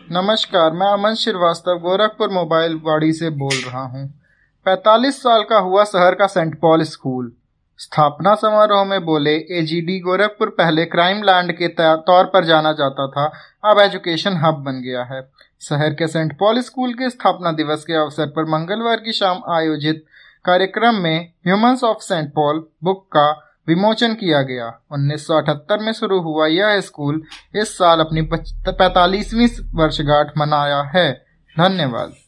नमस्कार, मैं अमन श्रीवास्तव गोरखपुर मोबाइल वाड़ी से बोल रहा हूँ। 45 साल का हुआ शहर का सेंट पॉल स्कूल। स्थापना समारोह में बोले एजीडी, गोरखपुर पहले क्राइम लैंड के तौर पर जाना जाता था, अब एजुकेशन हब बन गया है। शहर के सेंट पॉल स्कूल के स्थापना दिवस के अवसर पर मंगलवार की शाम आयोजित कार्यक्रम में humans of Saint Paul book का विमोचन किया गया। 1978 में शुरू हुआ यह स्कूल इस साल अपनी 45वीं वर्षगांठ मनाया है। धन्यवाद।